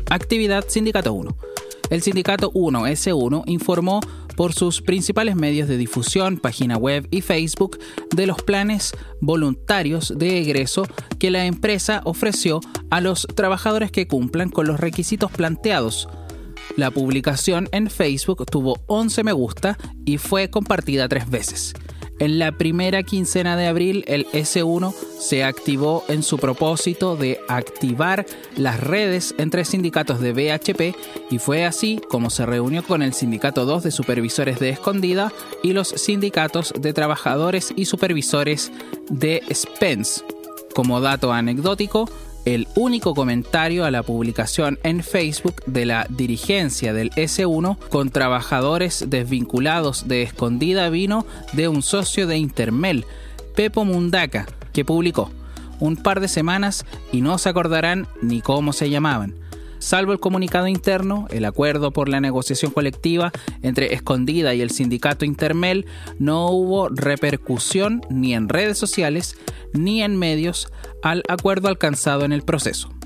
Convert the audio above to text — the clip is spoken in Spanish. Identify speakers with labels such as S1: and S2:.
S1: Actividad Sindicato 1. El Sindicato 1S1 informó por sus principales medios de difusión, página web y Facebook de los planes voluntarios de egreso que la empresa ofreció a los trabajadores que cumplan con los requisitos planteados. La publicación en Facebook tuvo 11 me gusta y fue compartida 3 veces. En la primera quincena de abril, el S1 se activó en su propósito de activar las redes entre sindicatos de BHP y fue así como se reunió con el Sindicato 2 de Supervisores de Escondida y los sindicatos de trabajadores y supervisores de Spence. Como dato anecdótico, el único comentario a la publicación en Facebook de la dirigencia del S1 con trabajadores desvinculados de Escondida vino de un socio de Intermel, Pepo Mundaca, que publicó: un par de semanas y no se acordarán ni cómo se llamaban. Salvo el comunicado interno, el acuerdo por la negociación colectiva entre Escondida y el sindicato Intermel, no hubo repercusión ni en redes sociales ni en medios al acuerdo alcanzado en el proceso.